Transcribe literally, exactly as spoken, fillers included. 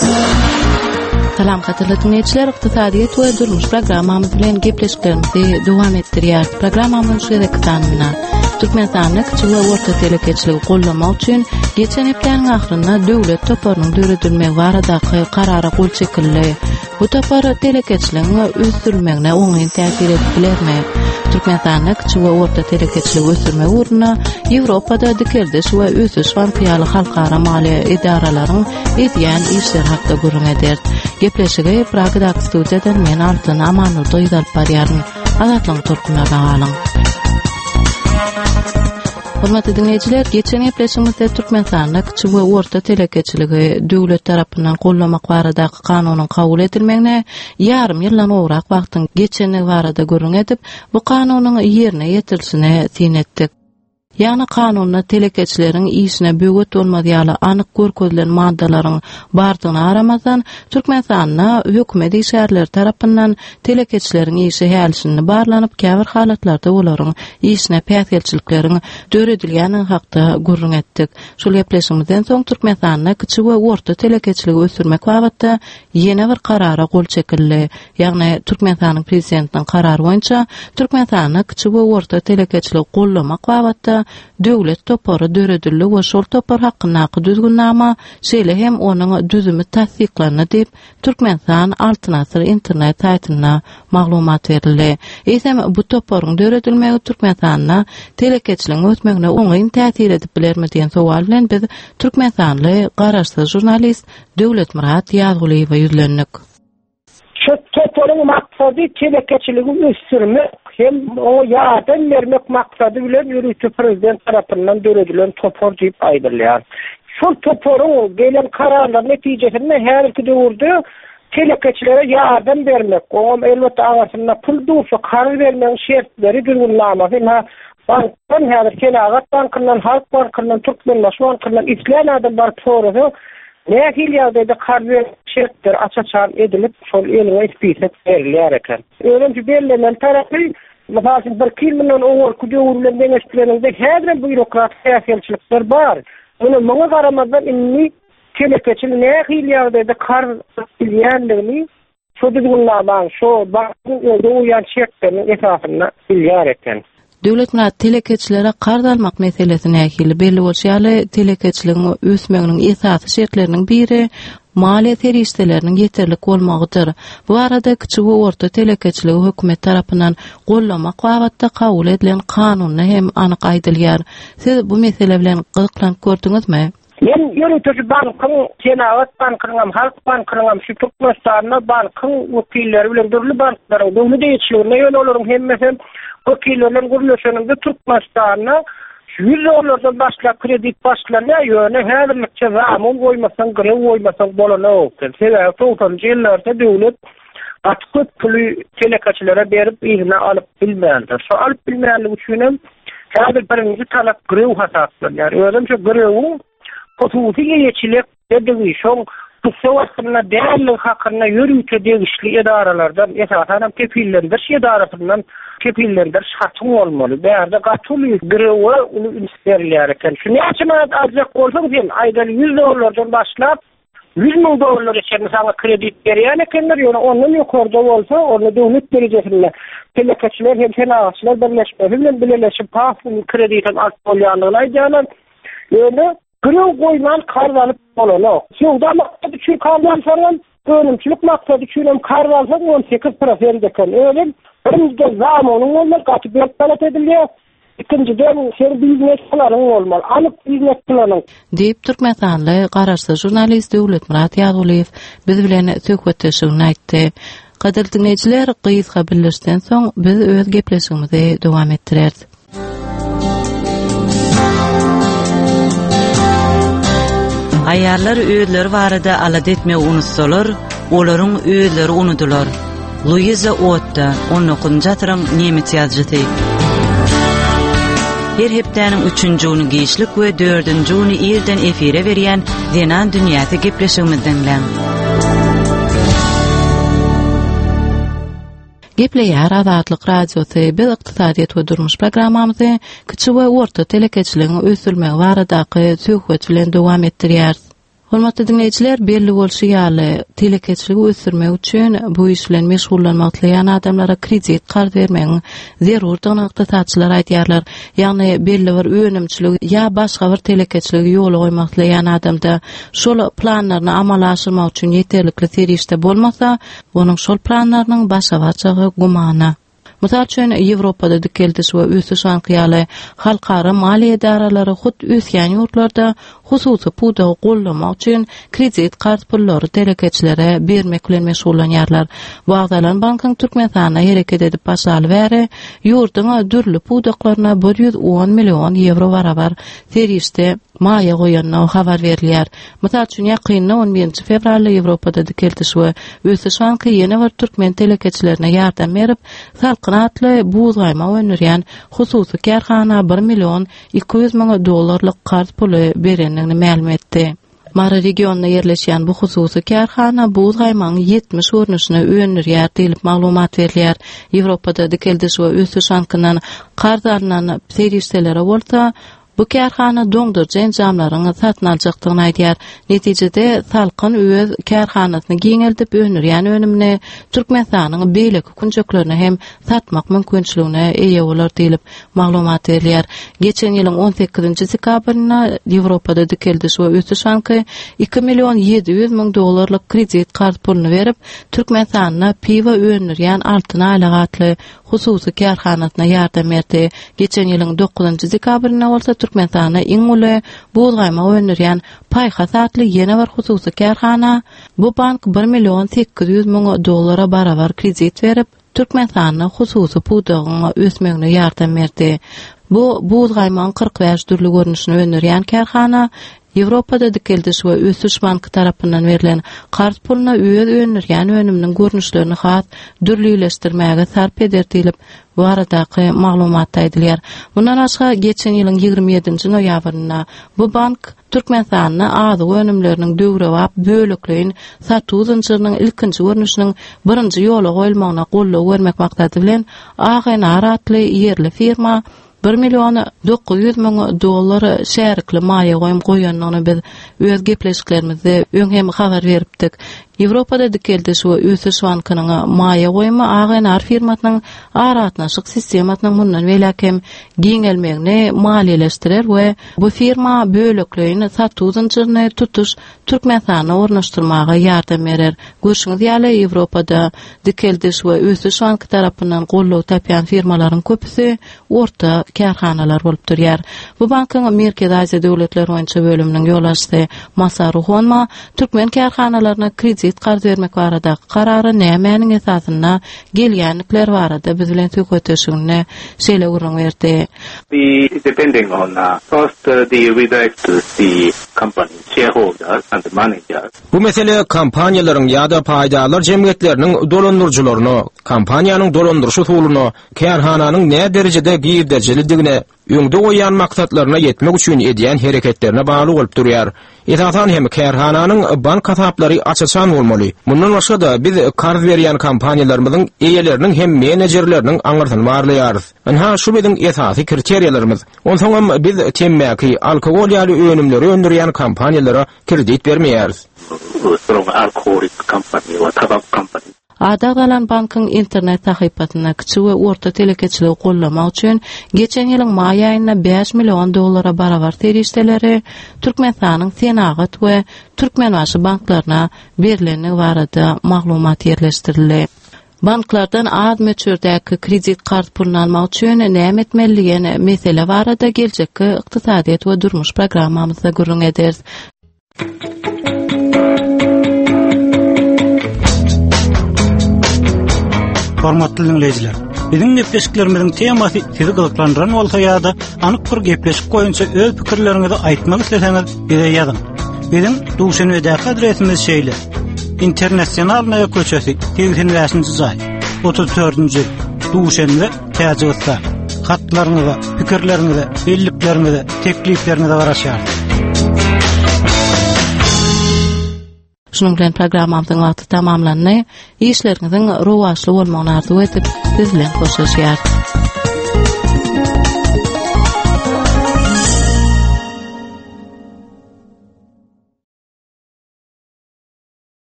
Salam qadirli dinleyijiler, iqtisadiyet we durmuş programmamyz bilen gepleşiklerimizi dowam etdirýär. Programmamyň şu ekranynda Türkmenistanyň kiçik we orta telekeçiligi gollamak üçin geçen hepdeniň ahyrynda döwlet toparynyň döredilmegi baradaky karara gol çekildi. Bu topar telekeçiligiň ösdürmegine oňy täsir etdilermi? Türkmenistanyň kiçik we orta telekeçiligi ösdürme uruna Ýewropada dikerdiş we ösüş fanpiýaly halkara maliýe idaralaryň edýän işler hakda gurrun eder. Gepleşige Pragada studiýadan men Altyn Amanurdy ýazyp barýaryn. Azatlyň torkuna bagalyn. Hormatly dinleyijiler, geçen gepleşigimizde Türkmenistanyň kiçik we orta telekeçiligi döwlet tarapyndan gollamak baradaky kanunyň kabul edilmegine ýarym ýyldan owrak wagtyň geçeni barada gurrun edip, bu kanunyň ýerine ýetirilişine tin etdik. Ýani kanunda telekeçileriň işine böwet bolmadyýaly anyk görkezlen maddalaryň bardygyny aramazdan Türkmenistanyň hökümet işgärleri tarapyndan telekeçileriň işi hälisini barlanyp käbir halatlarda olaryň işine päsgelçilikleriň döredilýäni hakda gurrun etdik. Şol gepleşigimizden soň Türkmenistanyň kiçik we orta telekeçiligi ösdürmek bagatda ýene bir karara gol çekildi. Ýagny Türkmenistanyň prezidentiniň karary boýunça Türkmenistanyň kiçik we orta telekeçiligi gollamak bagatda döwlet topary döredildi we şol topar hakyndaky düzgünnama şeýle hem onuň düzümi tasdiklandy diýip Türkmenistan Altyn Asyr internet saýtyna maglumat berildi. Eýsem bu toparyň döredilmegi Türkmenistanyň telekeçiligiň ötmegine oňy täsir edip bilermi diýen sowal bilen biz Türkmenistanly garaşsyz jurnalist Döwlet Murat Ýazylyýowa ýüzlendik. Şu toparyň maksady telekeçiligi ösdürmek hem o ýardam bermek maksady bilen ýürüýçi prezident tarapyndan döredilen topar diýip aýdylýar. Şol toparyň gelen kararlar netijesinde her iki döwürde telekeçilere ýardam bermek, oňam elbetde arasynda pul duşy karar bermek şertleri düzgünlämek. Bankdan häzir Kelagat bankynyň, Halk bankynyň, Türkmenbaş bankynyň isleýän adamlar soragy nähil ýagdaýda karar şertler açaçan edilip şol eline ispisat berilýär eken. Öňe berilen tarapy mesela bir kilmenden oňor kudyurlan deňeşdirilende häzir bürokrat täsirçilikler bar. Onu maňa garamazdan inni telekeçili nähil ýagdaýda karar edilýändigini şo düzgünlämäň, şo bankyň öňde uýan şertlerini esasynda bilýär eken. Döwlet Murat telekeçilere kard almak meselesine ähli belli bolýaly telekeçiligiň ösmeginiň esasy şertleriniň biri maliýe terişdeleriniň ýeterlik bolmagydyr. Bu arada kiçik we orta telekeçiligi hökümet tarapyndan gollamak wagtda kabul edilen kanuny hem anyk aýdylýar. Siz bu mesele bilen gyzyklanıp gördüňizmi? Men ýürüýçi bankyň, Kelagat bankynyň, Halk bankynyň, şu Türkmenistanyň bankyň wekilleri bilen dürli banklaryň döwlet ýetişlerine ýöne olaryň hemmesem wekillerden gurulşanyňda Türkmenistanyň yüz dollardan başlap kredit başlanýar ýöne häzirlikçe ramyň goýmasaň, grew goýmasaň bolanok. Sebäbi to'qsoninji ýyllarda döwlet atkyp puly telekeçilere berip ýerine alyp bilmändir. Şu alyp bilmänligi üçin häzir birinji talap grew hasaplanýar. Öňe grew hususy ýeçilik dediği şoň tutsawatna däli hakynda ýürüýçi degişli edaralardan esasan kepillendiriş edarasyndan kepillendiriş hakyň bolmaly. Bärde gatyly grewe uny ünsberler eken. Şunu açmak azak bolsa diýen aýda yüz dollardan başlap yüz ming dollar için sana kredit berýän ekenler, ýöne ondan ýokarda bolsa, onu döwlet derejesinde telekeçiler hem tenaşlar birleşme bilen bileşip pasyny kreditin alt bolýanlygyny aýdýarlar. Ýöne grew goýman kard alyp bolanok. Şuňda maksady üçin kard alsaň, önümçilik maksady üçin hem kard alsaň on sekiz prosent eken. Öyle birinjide zamanyň bolmaly, gatyp talap edilýär. İkinciden şer biznes planyň bolmaly, anyk biznes planyň. Diýip Türkmenistanyň garaşsyz jurnalist Döwlet Murat Ýazylyýow biz bilen söhbetleşigini aýtdy. Gaderli dinleyijiler, gyýyzga birleşden soň biz öz gepleşigimizi dowam etdireriz. Ayarlar öýleri barada alad etme unutsalar, olaryň öýleri unudular. Louisa Otta, on dokuzunji atyryň nemet ýazgysy. Her hepdeniň üçünji uny geçlik we dördünji uny ýerden efire berýän Zenan dünýäsi gepleşigimizden bilen. Gepleýär Azatlyk radiosy biz iqtisadiýet we durmuş programmamyzy kiçik we orta telekeçiligiň ösülmegi baradaky söhbet bilen dowam etdirýär. Hormatly dinleyijiler, belli bolşy ýaly telekeçiligi ösürmek üçin bu iş bilen meşgullanmaklygan adamlara kredit gard bermegiň zerurdygyny ykdysaçylar aýdýarlar. Ýagny belli bir önümçilik ýa başga bir telekeçiligi ýoly goýmaklygan adamda şol planlaryny amala aşyrmak üçin ýeterlikli serişde bolmasa, onuň şol planlarynyň başa barjagy gumana. Mysal üçin Ýewropada dikeldi we ösüş anqyaly halkara maliýe idaralary hut ösýän ýurtlarda hususy puda gollamak üçin kredit kart pullary telekeçilere bermek bilen meşgullanýarlar. Bagdalan bankyň Türkmenistana hereket edip başaly bäri ýurduň dürli pudaklaryna bir ýüz on million euro barabar serişde maýa goýanyna habar berilýär. Mysal üçin ýakynda on birinji fevralda Ýewropada dikeldi we ösüş anqy ýene bir türkmen telekeçilerine ýardam berip salkyny atly buğdayma önürýän hususy karhana bir million iki yüz ming dollarlyk kart puly berenligini ma'lum etdi. Mara regionda yerleşen bu hususy karhana buğdaymaň ýetmiş görnüşini önürýär diýip maglumat berilýär. Ýewropada dikeldi we ösüş ankynyň kardarlanan serişdelere bolsa, bu karhana doňdurjy jamlaryny satyn aljakdygyny aýdýar. Netijede salkyn öz karhanasyny giňeldip önürýän önümine Türkmenistanyň beýleki kunjuklaryny hem satmak mümkinçiligine eýe bolar diýilip maglumat berilýär. Geçen ýylyň on sekizinji dekabryna Ýewropada dikeldi we ösüş anky iki million ýedi yüz ming dollarlyk kredit kart puluny berip Türkmenistanyna piwa önürýän altyn alagatly hususy karhanasyna ýardam berdi. Geçen ýylyň dokuzynji dekabryna bolsa Türkmenistana iň uly buğdayma önürýän paýha satly ýene bir hususy karhana bu bank bir million sekiz yüz ming dollara barabar kredit berip Türkmenistanyň hususy pudagyny ösmegine ýardam berdi. Bu buğdaymaň kırk beş türlü görnüşini önürýän karhana Ýewropada dikeldi we ösüş banky tarapyndan berilen kart puluna öz önürýän önüminiň görnüşlerini has dürlüleşdirmäge sarp eder diýilip bu aradaky maglumatda aýdylýar. Bundan başga geçen ýylyň ýigirmi ýedinji noýabryna bu bank Türkmenistanyň azy önümleriniň döwrewap bölekleýin satuw zynjyrynyň ilkinji görnüşiniň birinji ýola goýulmagyna gollap bermek maksady bilen Agnar atly ýerli firma bir million dokuz yüz ming dollar şärikli maýa goýum goýanyny biz öz gepleşiklerimizde öňhem habar beripdik. Ýewropada dikeldi we ösüş bankynyň maýa goýumy Agnar firmasynyň aratnaşyk sistemasynyň mundan weläkem giňelmegini maliýeleşdirer we bu firma bölekleýini satuw zynjyryny tutuş Türkmenistana ornaşdyrmaga ýardam berer. Görşüňiz ýaly Ýewropada dikeldi we ösüş banky tarapyndan gollaw tapýan firmalaryň köpüsi orta karhanalar bolup durýar. Bu bankyň Merkez Aziýa döwletleri boýunça bölüminiň ýoldaşy Masar Ruhonma türkmen karhanalaryna kredit gard bermek barada karary nämäniň esasyna gelýänlikler barada biz bilen söhbetleşigine şeýle urun berdi. We depending on uh, first uh, the redirect to the company shareholders and the managers. Bu mesele kampaniýalaryň ýa-da paýdalar jemgyýetleriniň dolandyrjylaryny, kampaniýanyň dolandyrşy usulyny, karhananyň näme derejede giýdirjiligine öňde goýan maksatlaryna ýetmek üçin edýän hereketlerine bagly bolup durýar. Esasan hem karhananyň bank hasaplary açylan bolmaly. Mundan başga da biz kard berýän kampaniýalarymyzyň eýeleriniň hem menejerleriniň aňyrtyny barlaýarys. Ana şu biziň esasy kriteriýalarymyz. Onsoň biz temmäki alkogol ýaly önümleri öndürýän kampaniýalara kredit bermeýäris. From alcoholic company or tobacco company. Adagalan bankyň internet sahypasyna kiçik we orta telekeçiligi gollamak üçin geçen ýylyň maý aýyna beş million dollara barabar serişdeleri Türkmenistanyň Senagat we Türkmenbaşy banklaryna berileni barada maglumat ýerleşdirildi. Banklardan az meçhurdäki kredit kart pulunu almak üçin näme etmeliligine mesele barada geljekki ykdysadyýat we durmuş programmamyzda gurrun ederiz. Hormatly dinleyijiler, biziň gepleşiklerimiziň temasy sizi gyzyklandyran bolsa ýa-da anyk bir gepleşik goýunça öz pikirleriňizi aýtmak isleseňiz bize ýazyň. Biziň Duşanbedäki adresimiz şeýle: Internasionalnaya köçesi seksen beşinji jaý otuz dördünji Duşanbe Täjikistan. Hatlaryňyza, pikirleriňize, belliklerinize, tekliflerinize garaşýar. Şunun bilen programmamyzyň wagty tamamlandy. İşleriňiziň rowaşly bolmagyny arzu edip, siz bilen hoşlaşýar.